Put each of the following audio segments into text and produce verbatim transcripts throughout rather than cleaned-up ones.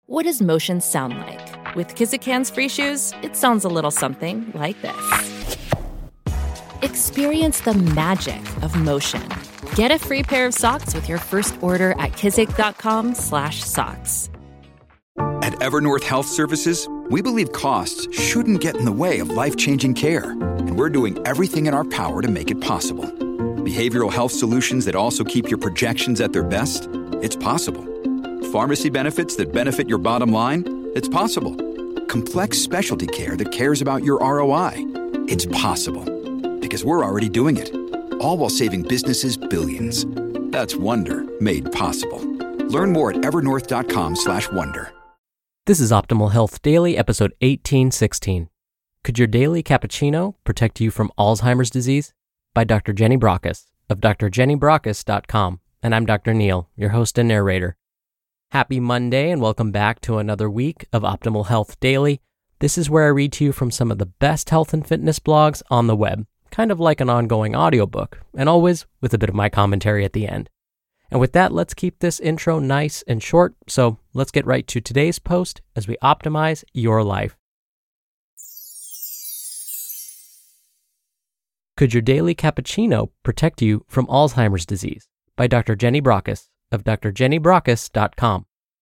What does motion sound like? With Kizikans free shoes, it sounds a little something like this. Experience the magic of motion. Get a free pair of socks with your first order at kizik.com slash socks. At Evernorth Health Services, we believe costs shouldn't get in the way of life-changing care, and we're doing everything in our power to make it possible. Behavioral health solutions that also keep your projections at their best? It's possible. Pharmacy benefits that benefit your bottom line? It's possible. Complex specialty care that cares about your R O I? It's possible. Because we're already doing it. All while saving businesses billions. That's Wonder made possible. Learn more at evernorth.com slash wonder. This is Optimal Health Daily, episode eighteen sixteen. Could your daily cappuccino protect you from Alzheimer's disease? By Doctor Jenny Brockis of d r jenny brockis dot com. And I'm Doctor Neil, your host and narrator. Happy Monday and welcome back to another week of Optimal Health Daily. This is where I read to you from some of the best health and fitness blogs on the web, kind of like an ongoing audiobook, and always with a bit of my commentary at the end. And with that, let's keep this intro nice and short, so let's get right to today's post as we optimize your life. Could your daily cappuccino protect you from Alzheimer's disease? By Doctor Jenny Brockis of d r jenny brockis dot com.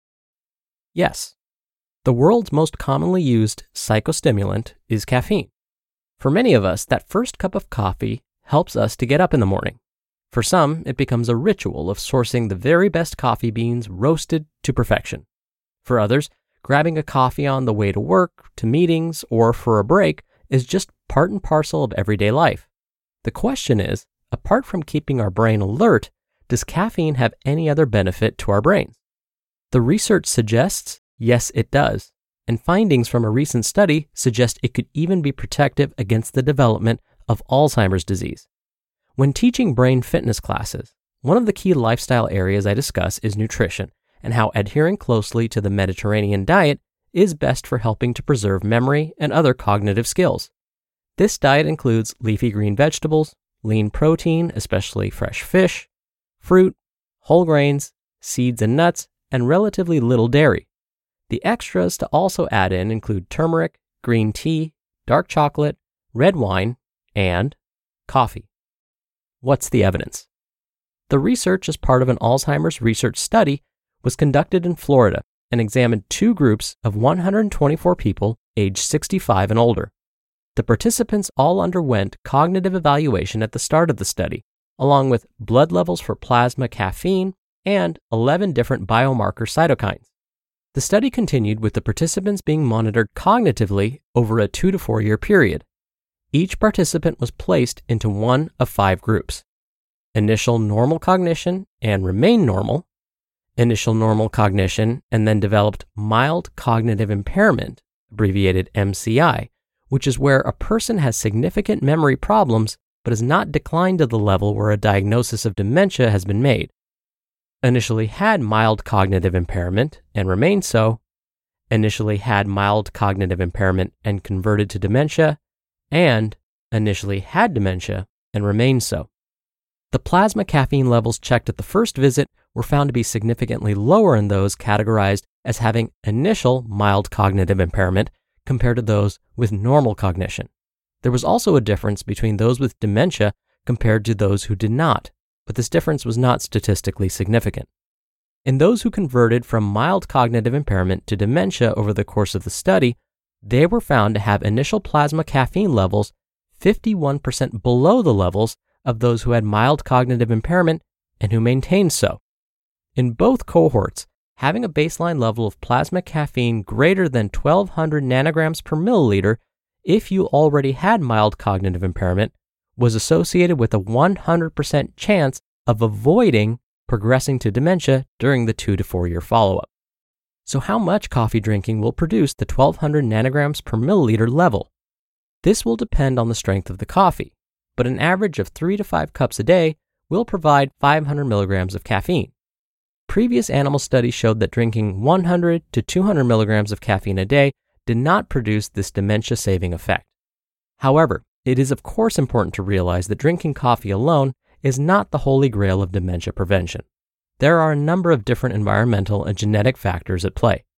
Yes, the world's most commonly used psychostimulant is caffeine. For many of us, that first cup of coffee helps us to get up in the morning. For some, it becomes a ritual of sourcing the very best coffee beans roasted to perfection. For others, grabbing a coffee on the way to work, to meetings, or for a break is just part and parcel of everyday life. The question is, apart from keeping our brain alert, does caffeine have any other benefit to our brains? The research suggests, yes, it does, and findings from a recent study suggest it could even be protective against the development of Alzheimer's disease. When teaching brain fitness classes, one of the key lifestyle areas I discuss is nutrition and how adhering closely to the Mediterranean diet is best for helping to preserve memory and other cognitive skills. This diet includes leafy green vegetables, lean protein, especially fresh fish, fruit, whole grains, seeds and nuts, and relatively little dairy. The extras to also add in include turmeric, green tea, dark chocolate, red wine, and coffee. What's the evidence? The research as part of an Alzheimer's research study was conducted in Florida and examined two groups of one hundred twenty-four people aged sixty-five and older. The participants all underwent cognitive evaluation at the start of the study, along with blood levels for plasma caffeine and eleven different biomarker cytokines. The study continued with the participants being monitored cognitively over a two to four year period. Each participant was placed into one of five groups: initial normal cognition and remain normal, initial normal cognition and then developed mild cognitive impairment, abbreviated M C I, which is where a person has significant memory problems but has not declined to the level where a diagnosis of dementia has been made. Initially had mild cognitive impairment and remained so, initially had mild cognitive impairment and converted to dementia, and initially had dementia and remained so. The plasma caffeine levels checked at the first visit were found to be significantly lower in those categorized as having initial mild cognitive impairment compared to those with normal cognition. There was also a difference between those with dementia compared to those who did not, but this difference was not statistically significant. In those who converted from mild cognitive impairment to dementia over the course of the study, they were found to have initial plasma caffeine levels fifty-one percent below the levels of those who had mild cognitive impairment and who maintained so. In both cohorts, having a baseline level of plasma caffeine greater than twelve hundred nanograms per milliliter if you already had mild cognitive impairment was associated with a one hundred percent chance of avoiding progressing to dementia during the two to four year follow-up. So how much coffee drinking will produce the twelve hundred nanograms per milliliter level? This will depend on the strength of the coffee, but an average of three to five cups a day will provide five hundred milligrams of caffeine. Previous animal studies showed that drinking one hundred to two hundred milligrams of caffeine a day did not produce this dementia-saving effect. However, it is of course important to realize that drinking coffee alone is not the holy grail of dementia prevention. There are a number of different environmental and genetic factors at play.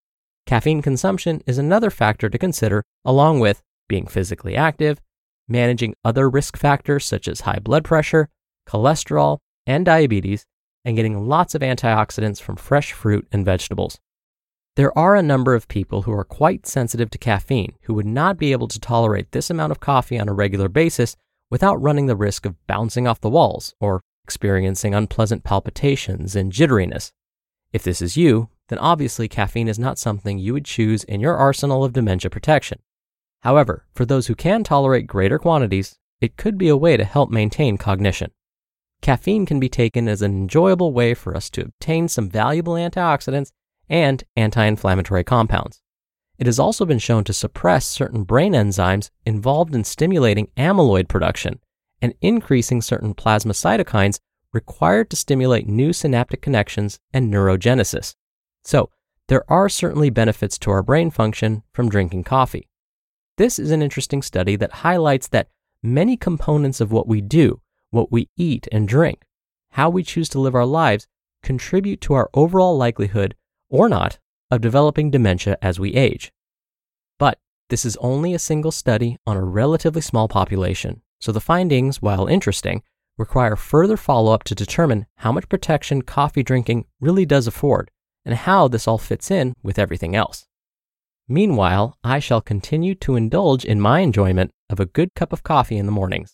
Caffeine consumption is another factor to consider, along with being physically active, managing other risk factors such as high blood pressure, cholesterol, and diabetes, and getting lots of antioxidants from fresh fruit and vegetables. There are a number of people who are quite sensitive to caffeine who would not be able to tolerate this amount of coffee on a regular basis without running the risk of bouncing off the walls or experiencing unpleasant palpitations and jitteriness. If this is you, then obviously caffeine is not something you would choose in your arsenal of dementia protection. However, for those who can tolerate greater quantities, it could be a way to help maintain cognition. Caffeine can be taken as an enjoyable way for us to obtain some valuable antioxidants and anti-inflammatory compounds. It has also been shown to suppress certain brain enzymes involved in stimulating amyloid production and increasing certain plasma cytokines required to stimulate new synaptic connections and neurogenesis. So, there are certainly benefits to our brain function from drinking coffee. This is an interesting study that highlights that many components of what we do, what we eat and drink, how we choose to live our lives, contribute to our overall likelihood, or not, of developing dementia as we age. But this is only a single study on a relatively small population, so the findings, while interesting, require further follow-up to determine how much protection coffee drinking really does afford, and how this all fits in with everything else. Meanwhile, I shall continue to indulge in my enjoyment of a good cup of coffee in the mornings.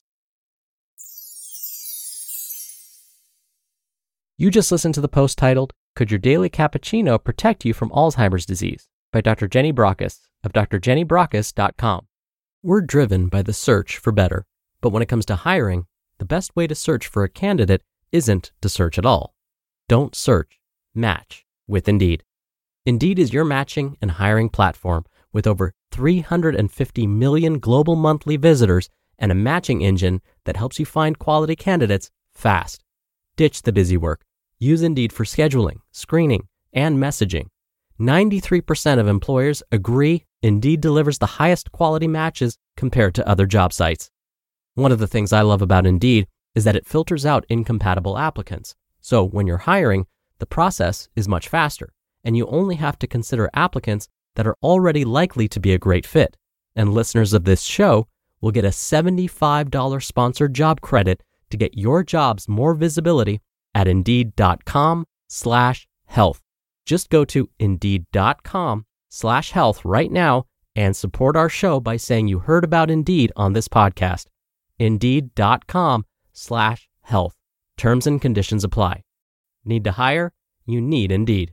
You just listened to the post titled, "Could Your Daily Cappuccino Protect You from Alzheimer's Disease?" by Doctor Jenny Brockis of D R jenny brockis dot com. We're driven by the search for better, but when it comes to hiring, the best way to search for a candidate isn't to search at all. Don't search, match with Indeed. Indeed is your matching and hiring platform with over three hundred fifty million global monthly visitors and a matching engine that helps you find quality candidates fast. Ditch the busy work. Use Indeed for scheduling, screening, and messaging. ninety-three percent of employers agree Indeed delivers the highest quality matches compared to other job sites. One of the things I love about Indeed is that it filters out incompatible applicants. So when you're hiring, the process is much faster, and you only have to consider applicants that are already likely to be a great fit. And listeners of this show will get a seventy-five dollars sponsored job credit to get your jobs more visibility at Indeed.com slash health. Just go to Indeed.com slash health right now and support our show by saying you heard about Indeed on this podcast. Indeed.com slash health. Terms and conditions apply. Need to hire? You need Indeed.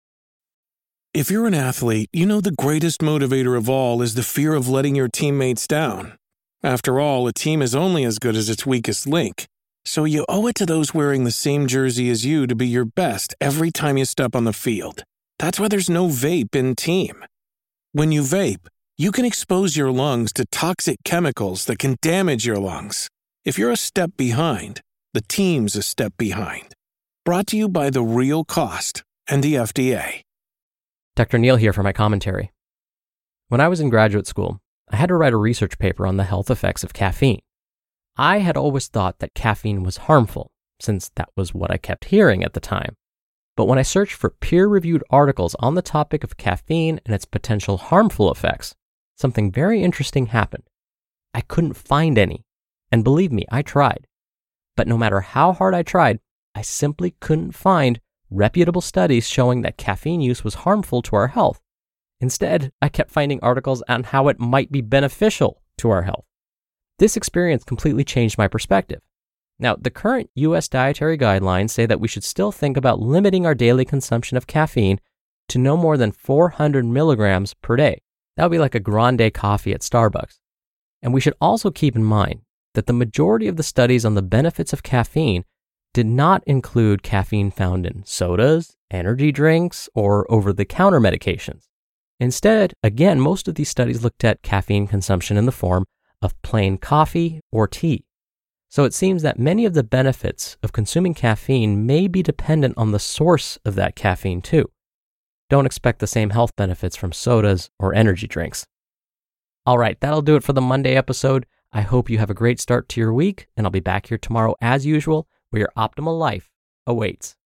If you're an athlete, you know the greatest motivator of all is the fear of letting your teammates down. After all, a team is only as good as its weakest link. So you owe it to those wearing the same jersey as you to be your best every time you step on the field. That's why there's no vape in team. When you vape, you can expose your lungs to toxic chemicals that can damage your lungs. If you're a step behind, the team's a step behind. Brought to you by The Real Cost and the F D A. Doctor Neal here for my commentary. When I was in graduate school, I had to write a research paper on the health effects of caffeine. I had always thought that caffeine was harmful, since that was what I kept hearing at the time. But when I searched for peer-reviewed articles on the topic of caffeine and its potential harmful effects, something very interesting happened. I couldn't find any. And believe me, I tried. But no matter how hard I tried, I simply couldn't find reputable studies showing that caffeine use was harmful to our health. Instead, I kept finding articles on how it might be beneficial to our health. This experience completely changed my perspective. Now, the current U S dietary guidelines say that we should still think about limiting our daily consumption of caffeine to no more than four hundred milligrams per day. That would be like a grande coffee at Starbucks. And we should also keep in mind that the majority of the studies on the benefits of caffeine did not include caffeine found in sodas, energy drinks, or over-the-counter medications. Instead, again, most of these studies looked at caffeine consumption in the form of plain coffee or tea. So it seems that many of the benefits of consuming caffeine may be dependent on the source of that caffeine too. Don't expect the same health benefits from sodas or energy drinks. All right, that'll do it for the Monday episode. I hope you have a great start to your week, and I'll be back here tomorrow as usual, where your optimal life awaits.